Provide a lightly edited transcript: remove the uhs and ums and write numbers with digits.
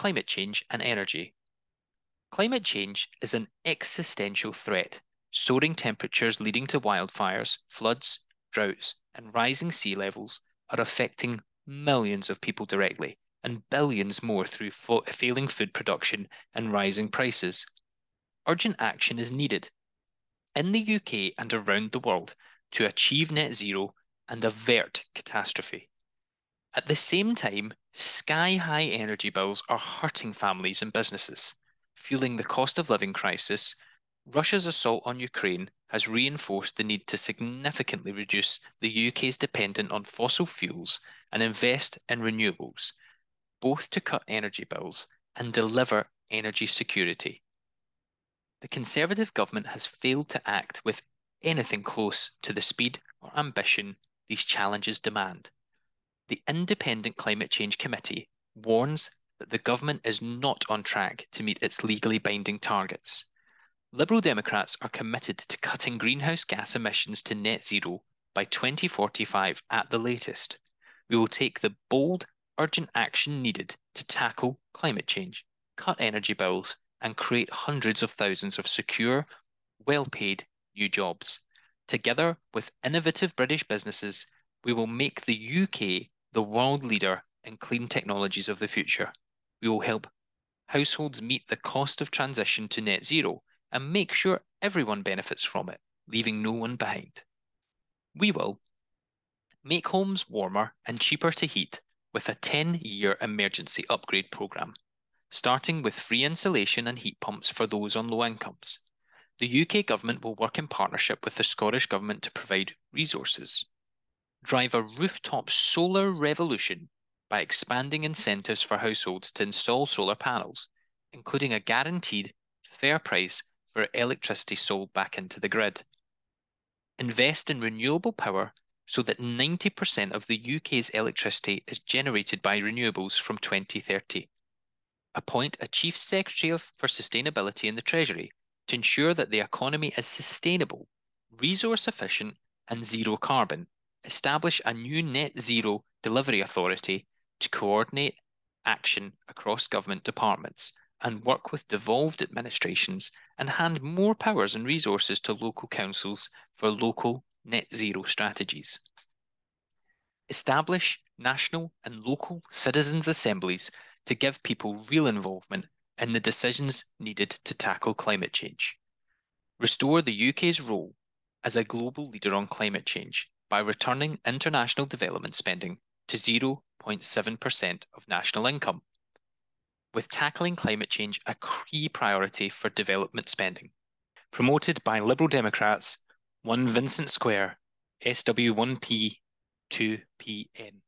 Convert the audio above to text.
climate change and energy. Climate change is an existential threat. Soaring temperatures leading to wildfires, floods, droughts, and rising sea levels are affecting millions of people directly and billions more through failing food production and rising prices. Urgent action is needed in the UK and around the world to achieve net zero and avert catastrophe. At the same time, sky-high energy bills are hurting families and businesses. Fueling the cost of living crisis, Russia's assault on Ukraine has reinforced the need to significantly reduce the UK's dependence on fossil fuels and invest in renewables, both to cut energy bills and deliver energy security. The Conservative government has failed to act with anything close to the speed or ambition these challenges demand. The Independent Climate Change Committee warns that the government is not on track to meet its legally binding targets. Liberal Democrats are committed to cutting greenhouse gas emissions to net zero by 2045 at the latest. We will take the bold, urgent action needed to tackle climate change, cut energy bills, and create hundreds of thousands of secure, well-paid new jobs. Together with innovative British businesses, we will make the UK the world leader in clean technologies of the future. We will help households meet the cost of transition to net zero and make sure everyone benefits from it, leaving no one behind. We will make homes warmer and cheaper to heat with a 10-year emergency upgrade programme, starting with free insulation and heat pumps for those on low incomes. The UK government will work in partnership with the Scottish government to provide resources. Drive a rooftop solar revolution by expanding incentives for households to install solar panels, including a guaranteed fair price for electricity sold back into the grid. Invest in renewable power so that 90% of the UK's electricity is generated by renewables from 2030. Appoint a Chief Secretary for Sustainability in the Treasury to ensure that the economy is sustainable, resource efficient, and zero carbon. Establish a new net zero delivery authority to coordinate action across government departments and work with devolved administrations and hand more powers and resources to local councils for local net zero strategies. Establish national and local citizens' assemblies to give people real involvement in the decisions needed to tackle climate change. Restore the UK's role as a global leader on climate change by returning international development spending to 0.7% of national income, with tackling climate change a key priority for development spending. Promoted by Liberal Democrats, 1 Vincent Square, SW1P 2PN.